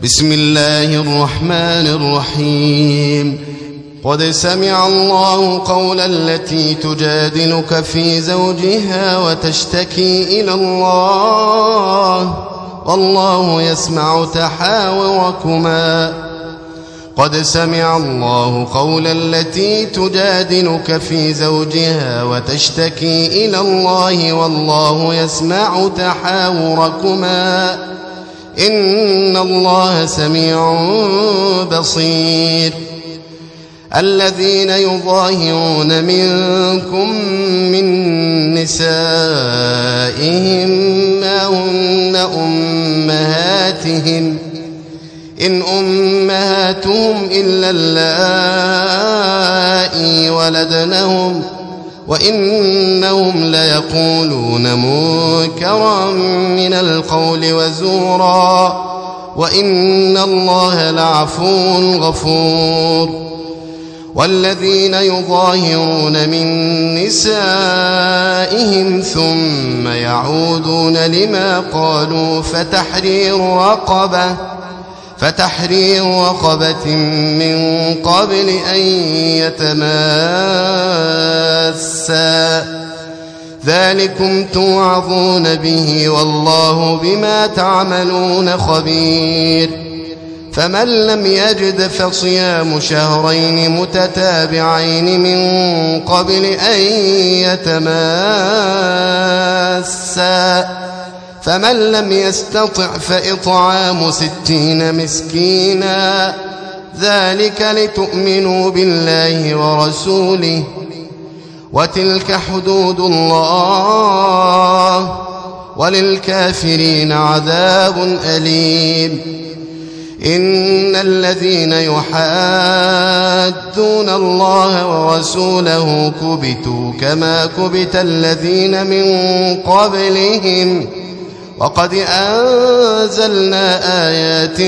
بسم الله الرحمن الرحيم. قد سمع الله قول التي تجادلك في زوجها وتشتكي إلى الله والله يسمع تحاوركما. قد سمع الله قول التي تجادلك في زوجها وتشتكي إلى الله والله يسمع تحاوركما إن الله سميع بصير. الذين يظاهرون منكم من نسائهم ما هن أمهاتهم إن أمهاتهم إلا اللائي ولدنهم وإنهم ليقولون منكرا من القول وزورا وإن الله لعفو غفور. والذين يظاهرون من نسائهم ثم يعودون لما قالوا فتحرير رقبة من قبل أن يتماسا ذلكم توعظون به والله بما تعملون خبير. فمن لم يجد فصيام شهرين متتابعين من قبل أن يتماسا فمن لم يستطع فإطعام 60 مسكينا ذلك لتؤمنوا بالله ورسوله وتلك حدود الله وللكافرين عذاب أليم. إن الذين يحادون الله ورسوله كبتوا كما كبت الذين من قبلهم وقد أنزلنا آيات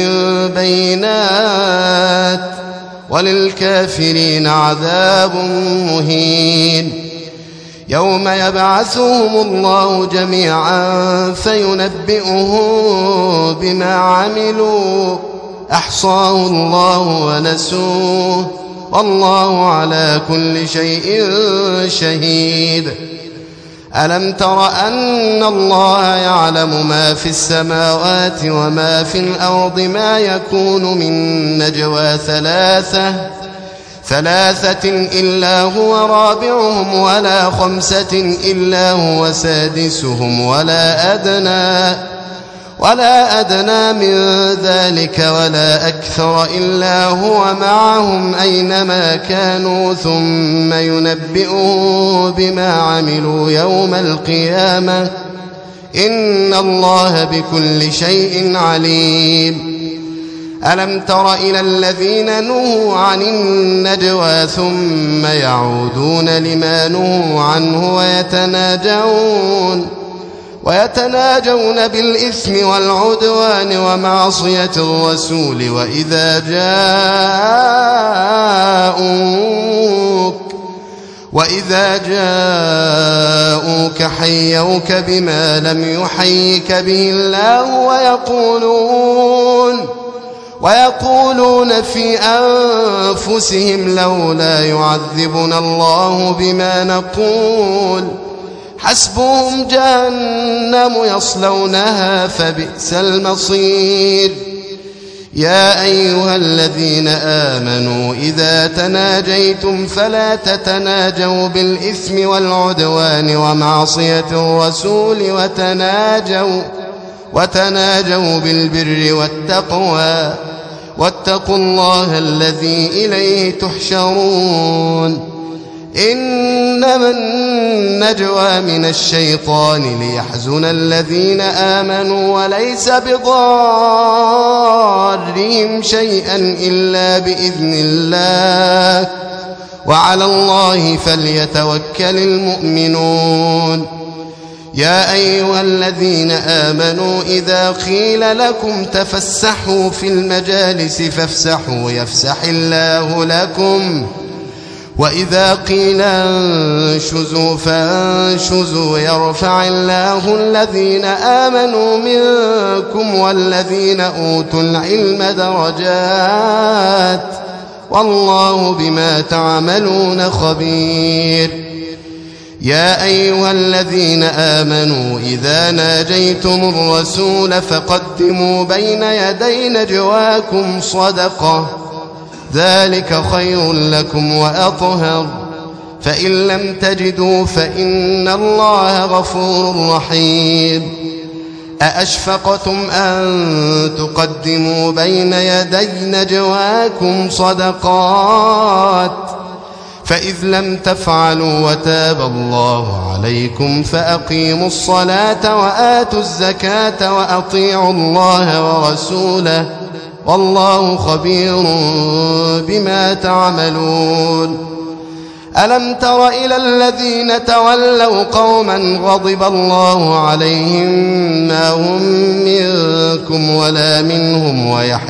بينات وللكافرين عذاب مهين. يوم يبعثهم الله جميعا فينبئهم بما عملوا أحصاه الله ونسوه والله على كل شيء شهيد. ألم تر أن الله يعلم ما في السماوات وما في الأرض ما يكون من نجوى ثلاثة إلا هو رابعهم ولا 5 إلا هو سادسهم ولا أدنى من ذلك ولا أكثر إلا هو معهم أينما كانوا ثم ينبئهم بما عملوا يوم القيامة إن الله بكل شيء عليم. ألم تر إلى الذين نهوا عن النجوى ثم يعودون لما نهوا عنه ويتناجون بالإثم والعدوان ومعصية الرسول وإذا جاءوك حيوك بما لم يحيك به الله ويقولون في أنفسهم لولا يعذبنا الله بما نقول حسبهم جهنم يصلونها فبئس المصير. يا أيها الذين آمنوا إذا تناجيتم فلا تتناجوا بالإثم والعدوان ومعصية الرسول وتناجوا بالبر والتقوى واتقوا الله الذي إليه تحشرون. إنما النجوى من الشيطان ليحزن الذين آمنوا وليس بضارهم شيئا إلا بإذن الله وعلى الله فليتوكل المؤمنون. يا أيها الذين آمنوا إذا قيل لكم تفسحوا في المجالس فافسحوا يفسح الله لكم وإذا قيل انشزوا فانشزوا يرفع الله الذين آمنوا منكم والذين أوتوا العلم درجات والله بما تعملون خبير. يا أيها الذين آمنوا إذا ناجيتم الرسول فقدموا بين يدي نجواكم صدقة ذلك خير لكم وأطهر فإن لم تجدوا فإن الله غفور رحيم. أأشفقتم أن تقدموا بين يدي نجواكم صدقات فإذ لم تفعلوا وتاب الله عليكم فأقيموا الصلاة وآتوا الزكاة وأطيعوا الله ورسوله والله خبير بما تعملون. ألم تر إلى الذين تولوا قوما غضب الله عليهم ما هم منكم ولا منهم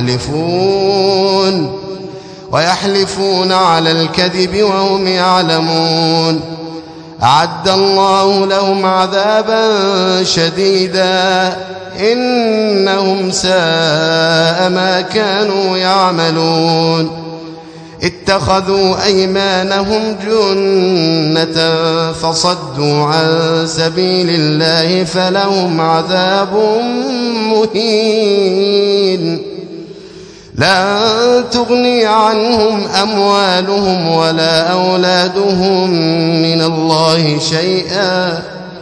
ويحلفون على الكذب وهم يعلمون. أعد الله لهم عذابا شديدا إنهم ساء ما كانوا يعملون. اتخذوا أيمانهم جنة فصدوا عن سبيل الله فلهم عذاب مهين. لا تغني عنهم أموالهم ولا أولادهم من الله شيئا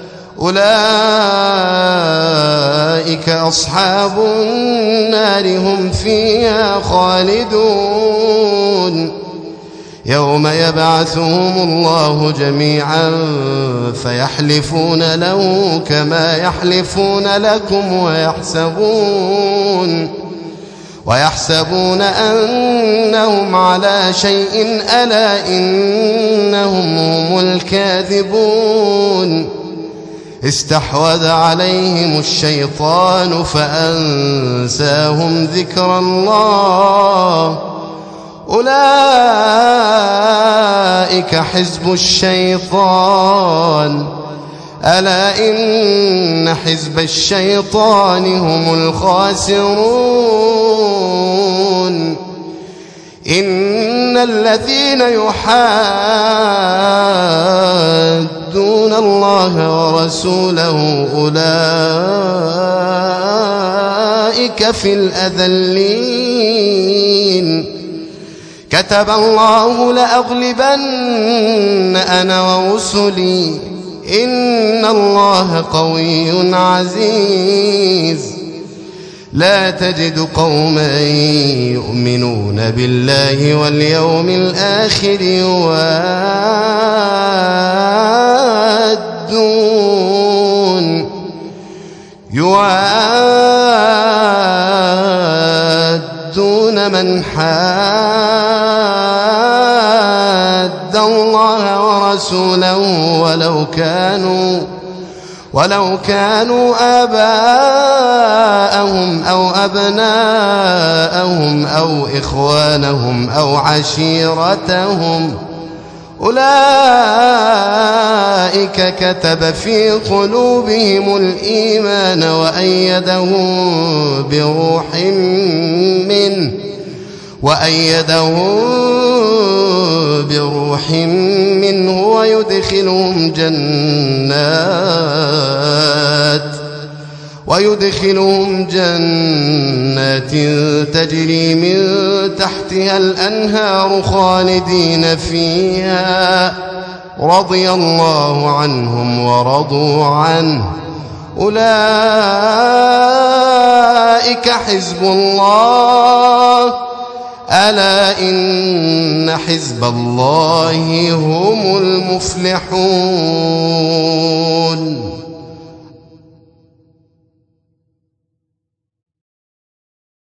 أولئك أصحاب النار هم فيها خالدون. يوم يبعثهم الله جميعا فيحلفون له كما يحلفون لكم ويحسبون أنهم على شيء ألا إنهم هم الكاذبون. استحوذ عليهم الشيطان فأنساهم ذكر الله أولئك حزب الشيطان ألا إن حزب الشيطان هم الخاسرون. إن الذين يحادون الله ورسوله أولئك في الأذلين. كتب الله لأغلبن أنا ورسلي إن الله قوي عزيز. لا تجد قوما يؤمنون بالله واليوم الآخر يوادون من حاد الله ورسوله ولو كانوا آباءهم أو أبناءهم أو إخوانهم أو عشيرتهم أولئك كتب في قلوبهم الإيمان وأيدهم بروح منه ويدخلهم جنات تجري من تحتها الأنهار خالدين فيها رضي الله عنهم ورضوا عنه أولئك حزب الله ألا إن حزب الله هم المفلحون.